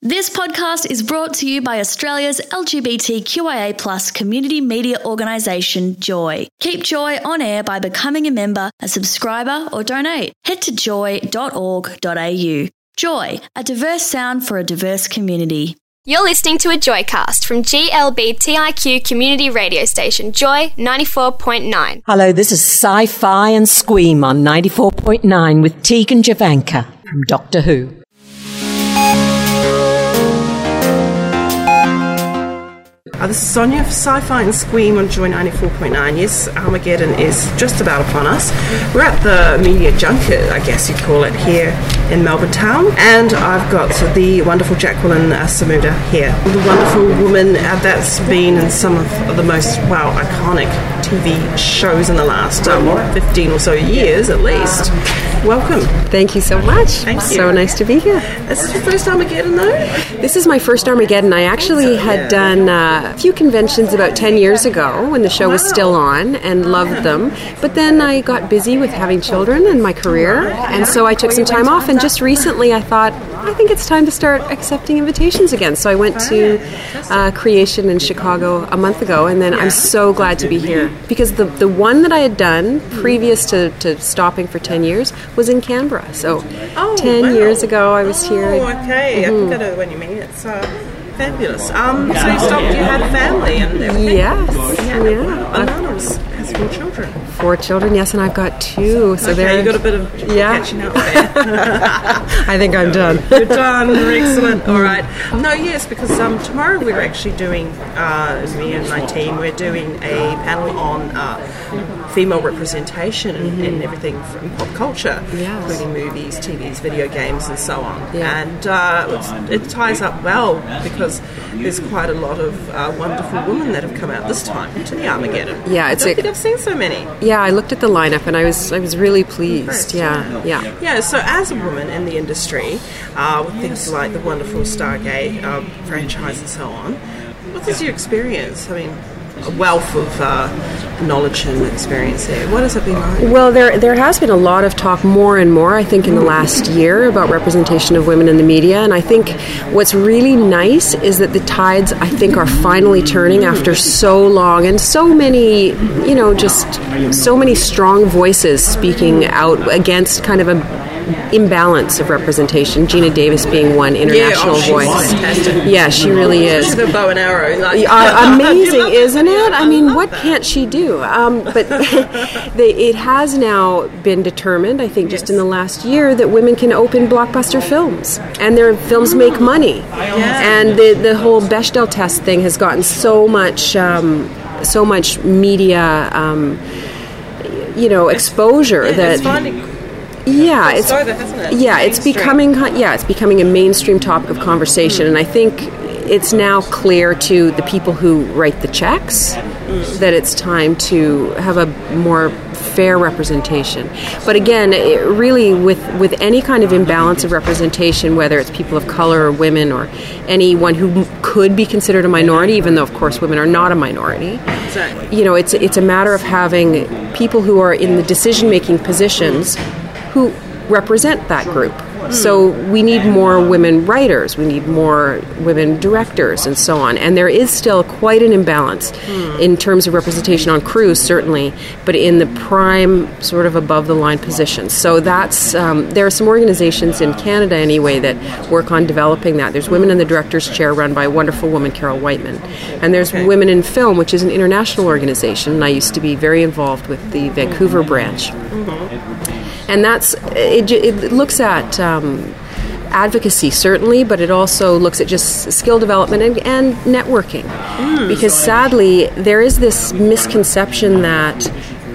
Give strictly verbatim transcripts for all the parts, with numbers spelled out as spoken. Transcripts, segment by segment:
This podcast is brought to you by Australia's L G B T Q I A plus community media organisation, Joy. Keep Joy on air by becoming a member, a subscriber or donate. Head to joy dot org dot a u. Joy, a diverse sound for a diverse community. You're listening to a Joycast from G L B T I Q community radio station, Joy ninety-four point nine. Hello, this is Sci-Fi and Squeam on ninety-four point nine with Tegan Javanka from Doctor Who. Uh, this is Sonia for Sci-Fi and Squeam on Joy ninety-four point nine. Yes, Armageddon is just about upon us. We're at the Media Junket, I guess you'd call it, here in Melbourne town. And I've got the wonderful Jacqueline uh, Samuda here. The wonderful woman uh, that's been in some of the most, well, iconic T V shows in the last um, fifteen or so years, at least. Welcome. Thank you so much. Thank you. So nice to be here. Is this your first Armageddon, though? This is my first Armageddon. I actually so, had yeah. done uh, a few conventions about ten years ago when the show was still on and loved them. But then I got busy with having children and my career, and so I took some time off. And just recently I thought, I think it's time to start accepting invitations again. So I went to uh, Creation in Chicago a month ago, and then I'm so glad to be here. Because the, the one that I had done previous to, to stopping for ten years was in Canberra. So oh, ten wow. years ago I was here. Oh, okay. Mm-hmm. I think I know when you mean. It's uh, fabulous. Um, so you stopped, you had a family and everything? Yes. Yeah. yeah. Bananas has four children. Four children, yes, and I've got two. So okay, they're, you got a bit of yeah. catching up there. I think I'm done. You're done. Excellent. All right. No, yes, because um, tomorrow we're actually doing, uh, me and my team, we're doing a panel on uh, female representation and, mm-hmm. and everything from pop culture, yes. including movies, T Vs, video games, and so on. Yeah. And uh, it ties up well because there's quite a lot of uh, wonderful women that have come out this time to the Armageddon. Yeah, it's I don't a, think I've seen so many. Yeah, I looked at the lineup and I was I was really pleased. Yeah, yeah. Yeah, so as a woman in the industry, uh, with things like the wonderful Stargate um, franchise and so on, what is your experience? I mean, a wealth of uh, knowledge and experience there. What has it been like? Well, there there has been a lot of talk more and more, I think, in the last year about representation of women in the media. And I think what's really nice is that the tides, I think, are finally turning after so long and so many, you know, just so many strong voices speaking out against kind of a imbalance of representation. Gina Davis being one international yeah, oh, voice. Fantastic. Yeah, she really is. She's a bow and arrow. Like, uh, amazing, isn't it? I mean, what that. can't she do? Um, but they, it has now been determined, I think, just yes. in the last year, that women can open blockbuster films, and their films make money. Yeah. And the the whole Bechdel test thing has gotten so much, um, so much media, um, you know, exposure yeah, that. It's finding Yeah, it's so that, hasn't it? yeah, it's becoming yeah, it's becoming a mainstream topic of conversation, mm. and I think it's now clear to the people who write the checks mm. that it's time to have a more fair representation. But again, it really with with any kind of imbalance of representation, whether it's people of color or women or anyone who could be considered a minority, even though of course women are not a minority. Exactly. You know, it's it's a matter of having people who are in the decision-making positions who represent that group. So we need more women writers, we need more women directors, and so on. And there is still quite an imbalance mm. in terms of representation on crews, certainly, but in the prime, sort of above-the-line positions. So that's um, there are some organizations in Canada, anyway, that work on developing that. There's Women in the Director's Chair, run by a wonderful woman, Carol Whiteman. And there's okay. Women in Film, which is an international organization, and I used to be very involved with the Vancouver branch. Mm-hmm. And that's it, it looks at um, advocacy, certainly, but it also looks at just skill development and, and networking. Mm, because sadly, there is this misconception that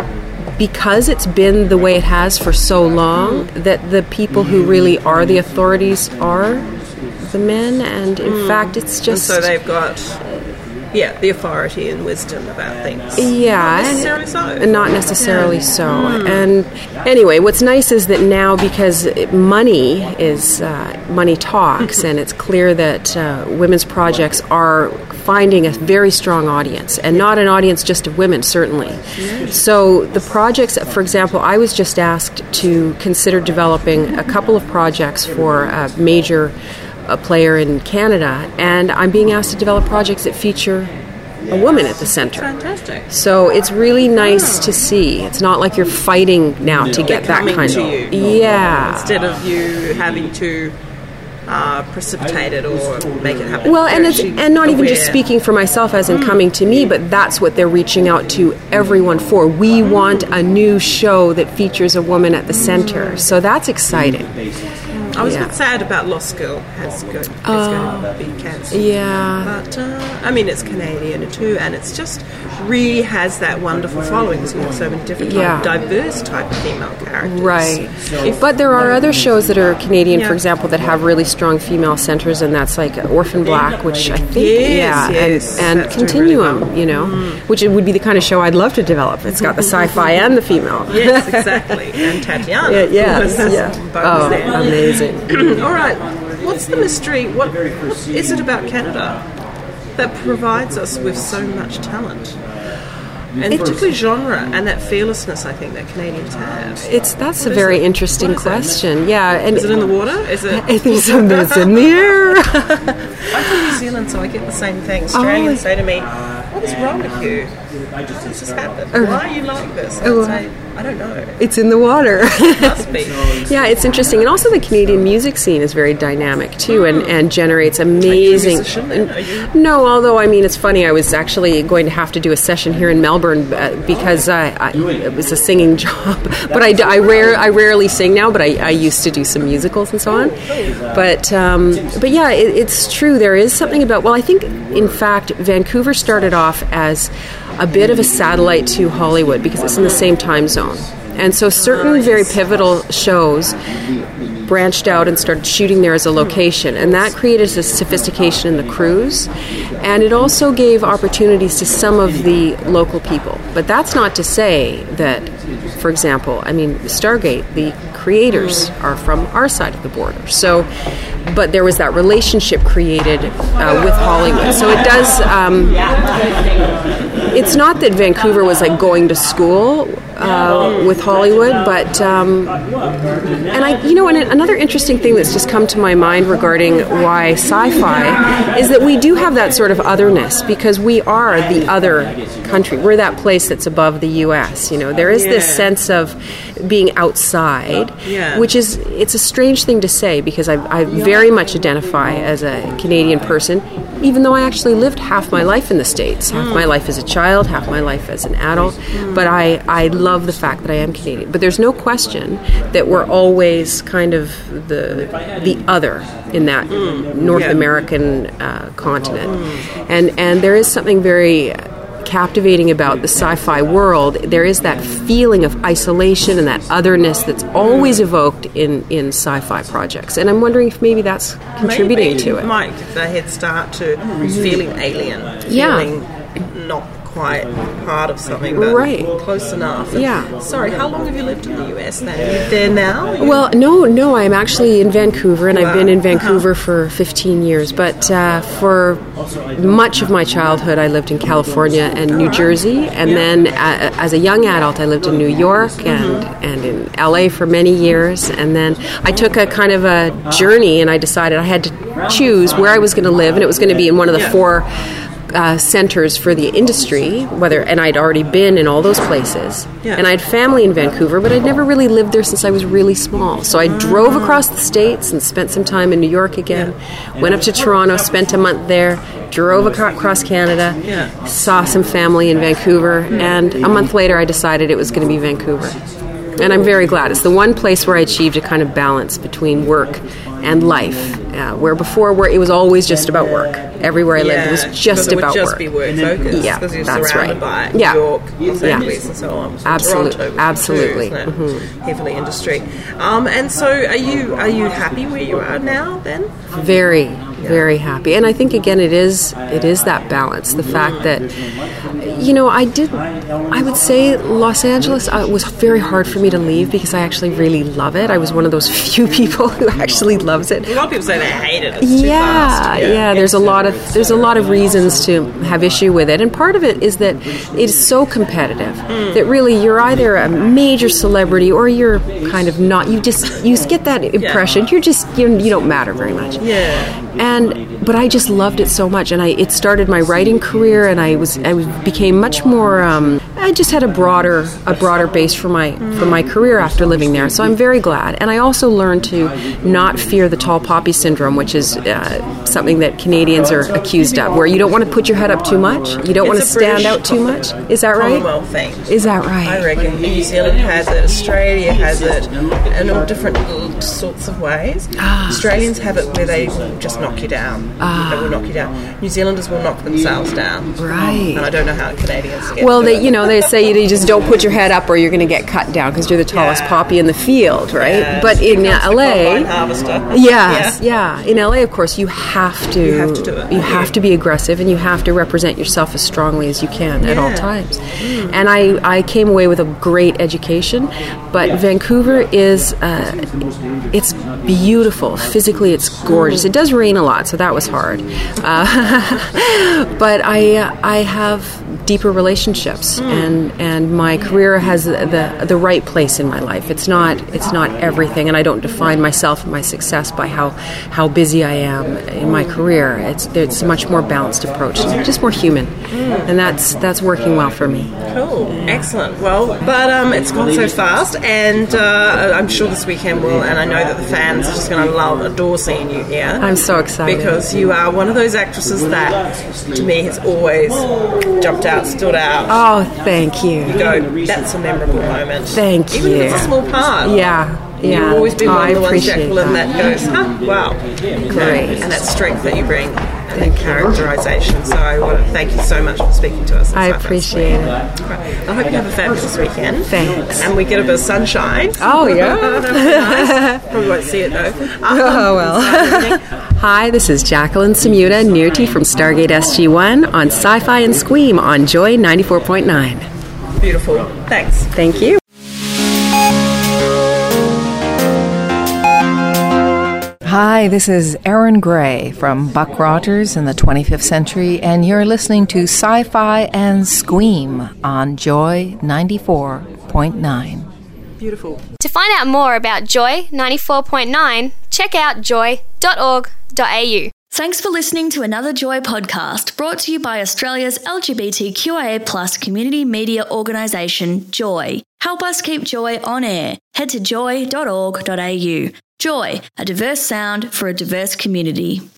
because it's been the way it has for so long, that the people who really are the authorities are the men, and in mm. fact, it's just... And so they've got... Yeah, the authority and wisdom about things. Yeah. Not necessarily so. Not necessarily yeah. so. Mm. And anyway, what's nice is that now, because money is, uh, money talks, and it's clear that uh, women's projects are finding a very strong audience, and not an audience just of women, certainly. Yes. So the projects, for example, I was just asked to consider developing a couple of projects for a major a player in Canada, and I'm being asked to develop projects that feature a woman at the center. Fantastic. So it's really nice to see. It's not like you're fighting now to get that kind to of... you. Yeah. Instead of you having to uh, precipitate it or make it happen. Well, and it's and not even aware. just speaking for myself as in coming to me, but that's what they're reaching out to everyone for. We want a new show that features a woman at the center. So that's exciting. I was Yeah. a bit sad about Lost Girl has go, it's Oh. going to be cancelled. Yeah. But, uh, I mean, it's Canadian too, and it's just really has that wonderful following because we have so many different Yeah. type, diverse type of female characters. Right. If- But there are other shows that are Canadian, Yeah. for example, that have really strong female centers, and that's like Orphan Black, which I think, Yes, yeah, yes, and, and that's doing Continuum, really well. you know, which it would be the kind of show I'd love to develop. It's got the sci-fi and the female. Yes, exactly. And Tatiana. Yeah, yeah, was- was yeah. both Oh, there. amazing. All right. What's the mystery? What, what is it about Canada that provides us with so much talent? And particularly genre and that fearlessness, I think, that Canadians have. It's that's a What is very it? interesting What is it? question. Yeah, and Is it in the water? Is it? I think some of it's in the air. I'm from New Zealand, so I get the same thing. Australians Oh. say to me, "What is wrong with you? How does this happen? Why are you like this?" And Oh. I say, "I don't know. It's in the water. It must be." Yeah, it's interesting, and also the Canadian music scene is very dynamic too, and, and generates Are you a amazing. musician then? Are you? No, although I mean, it's funny. I was actually going to have to do a session here in Melbourne uh, because I, I, it was a singing job. But I, I rare I rarely sing now. But I, I used to do some musicals and so on. But um, but yeah, it, it's true. There is something about. Well, I think in fact Vancouver started off as a bit of a satellite to Hollywood because it's in the same time zone. And so certain very pivotal shows branched out and started shooting there as a location. And that created a sophistication in the crews. And it also gave opportunities to some of the local people. But that's not to say that, for example, I mean, Stargate, the creators are from our side of the border. So, but there was that relationship created uh, with Hollywood. So it does... Um, it's not that Vancouver was like going to school uh, with Hollywood, but um, and I, you know, and another interesting thing that's just come to my mind regarding why sci-fi is that we do have that sort of otherness because we are the other country. We're that place that's above the U S. You know, there is this Yeah. sense of being outside, Yeah. which is it's a strange thing to say because I, I very much identify as a Canadian person, even though I actually lived half my life in the States, half my life as a child, half my life as an adult. But I, I love the fact that I am Canadian. But there's no question that we're always kind of the the other in that North Yeah. American uh, continent, and and there is something very captivating about the sci-fi world. There is that feeling of isolation and that otherness that's always evoked in, in sci-fi projects. And I'm wondering if maybe that's contributing Maybe to it. might give the head start to feeling alien, Yeah. feeling not quite part of something, but Right. close enough. And Yeah. Sorry, how long have you lived in the U S then? Are you there now? You- Well, no, no, I'm actually in Vancouver, and I've been in Vancouver for fifteen years. But uh, for much of my childhood, I lived in California and New Jersey, and then uh, as a young adult, I lived in New York and, and in L A for many years. And then I took a kind of a journey, and I decided I had to choose where I was going to live, and it was going to be in one of the Yeah. four Uh, centers for the industry, whether and I'd already been in all those places, Yeah. and I had family in Vancouver, but I'd never really lived there since I was really small. So I drove across the states and spent some time in New York again. Went up to Toronto, spent a month there, drove aco- across Canada, Yeah. saw some family in Vancouver, and a month later I decided it was going to be Vancouver. And I'm very glad. It's the one place where I achieved a kind of balance between work and life, uh, where before where it was always just about work. Everywhere I lived, it was Yeah, just because it about would just work. be work focused. Yeah, because you're that's surrounded right. by Yeah. New York, Los Yeah. Angeles, and so on. So Absolute- Toronto was absolutely. too, isn't it? Heavily industry. Um, and so, are you are you happy where you are now? Then Very, very happy. And I think again, it is it is that balance. The fact that you know, I did, I would say Los Angeles uh, was very hard for me to leave because I actually really love it. I was one of those few people who actually loves it. A lot of people say they hate it. It's yeah, too fast. yeah, yeah. There's a lot of there's a lot of reasons to have issue with it, and part of it is that it is so competitive mm. that really you're either a major celebrity or you're kind of not. You just you get that impression. Yeah. You're just you, you don't matter very much. Yeah. And but I just loved it so much, and I it started my writing career, and I was I became much more. Um, I just had a broader a broader base for my for my career after living there. So I'm very glad, and I also learned to not fear the tall poppy syndrome, which is uh, something that Canadians are accused of, where you don't want to put your head up too much, you don't want to stand out too much. Is that right? Commonwealth thing. Is that right? I reckon New Zealand has it, Australia has it, in all different sorts of ways. Ah. Australians have it where they will just knock you down. Ah. They will knock you down. New Zealanders will knock themselves down. Right. And I don't know how Canadians get Well, to they, it. you know, they say you just don't put your head up or you're going to get cut down because you're the tallest Yeah. poppy in the field, right? Yes. But in It comes uh, to L A, combine harvester. yes, yeah. In L A, of course, you have to You have to do it. you have to be aggressive and you have to represent yourself as strongly as you can at all Yeah. times. Mm. And I, I came away with a great education, but Vancouver is uh, it's beautiful. Physically, it's gorgeous. It does rain a lot, so that was hard. Uh, but I uh, I have deeper relationships, mm. and and my career has the the right place in my life. It's not it's not everything, and I don't define myself and my success by how how busy I am in my career. It's it's a much more balanced approach, just more human, mm. and that's that's working well for me. Cool, excellent. Well, but um, it's gone so fast, and uh, I'm sure this weekend will, and I know that the fans are just going to love, adore seeing you here. I'm so excited because you are one of those actresses that, to me, has always jumped out, stood out. Oh, thank you. You go, that's a memorable moment. Thank Even you. if it's a small part. Yeah. Yeah. You've always been oh, one of the I ones, Jacqueline, that. that goes, huh, wow. Great. And that strength that you bring, and that characterisation. So I want to thank you so much for speaking to us. I appreciate it. I hope you have a fabulous weekend. Thanks. And we get a bit of sunshine. Oh, yeah. Nice. Probably won't see it, though. Um, oh, well. Hi, this is Jacqueline Samuda Nirti from Stargate S G one on Sci-Fi and Squeam on Joy ninety-four point nine. Beautiful. Thanks. Thank you. Hi, this is Erin Gray from Buck Rogers in the twenty-fifth Century, and you're listening to Sci-Fi and Squeam on Joy ninety-four point nine. Beautiful. To find out more about Joy ninety-four point nine, check out joy dot org dot a u. Thanks for listening to another Joy podcast brought to you by Australia's L G B T Q I A plus community media organisation, Joy. Help us keep Joy on air. Head to joy dot org dot a u. Joy, a diverse sound for a diverse community.